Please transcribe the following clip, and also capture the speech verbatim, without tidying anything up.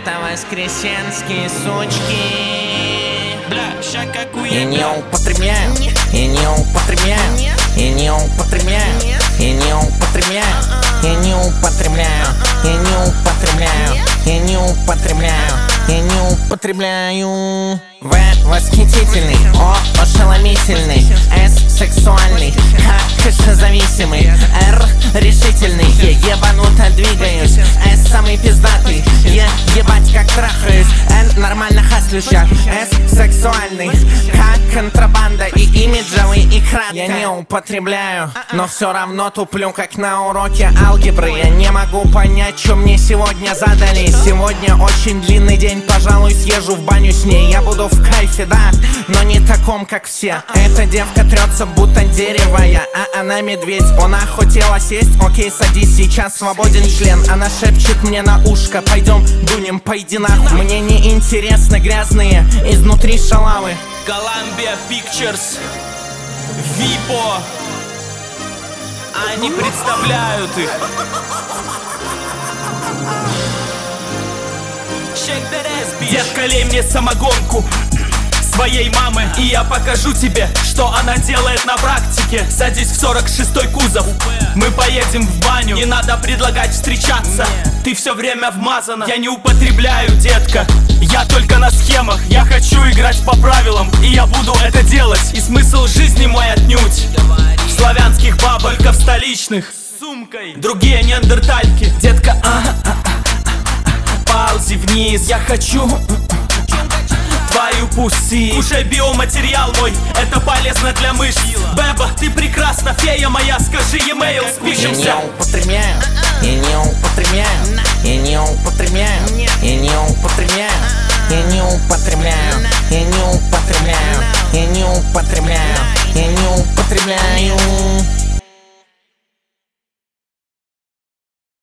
Это воскресенские сучки. Бля, ща какую И не употребляю, и не употребляю, и не употребляю, и не употребляю, и не употребляю, и не употребляю, и не употребляю, и не употребляю. В восхитительный, О ошеломительный, С сексуальный, К кашезависимый, Р решительный, Е ебануто двигаюсь, С самый пиздатый, Е ебать как трахаюсь, Н нормально хаслюща, С сексуальный, К контрабанда и имиджевый и кратко. Я не употребляю, но все равно туплю как на уроке алгебры. Я не могу понять, что мне сегодня задали. Сегодня очень длинный день, пожалуй съезжу в баню с ней. Я буду в кайфе, да, но не таком, как все. Эта девка трется, будто деревая, а она медведь. Она хотела сесть, окей, садись, сейчас свободен член. Она шепчет мне на ушко: пойдем, дунем, пойди нахуй. Мне не интересны грязные изнутри шалавы. Columbia Pictures, Випо. Они представляют их. Детка, лей мне самогонку своей мамы, и я покажу тебе, что она делает на практике. Садись в сорок шестой кузов, мы поедем в баню. Не надо предлагать встречаться, ты все время вмазана. Я не употребляю, детка, я только на схемах. Я хочу играть по правилам, и я буду это делать. И смысл жизни мой отнюдь в славянских бабах, только в столичных с сумкой. Другие неандертальки, детка, а, а, а, ползи вниз. Я хочу твою пуси. Кушай биоматериал мой, это полезно для мышц. Беба, ты прекрасна, фея моя, скажи e-mail, спишемся. Я не употребляю, я не употребляю, я не употребляю, я не употребляю, я не употребляю, я не употребляю, я не употребляю, я не употребляю.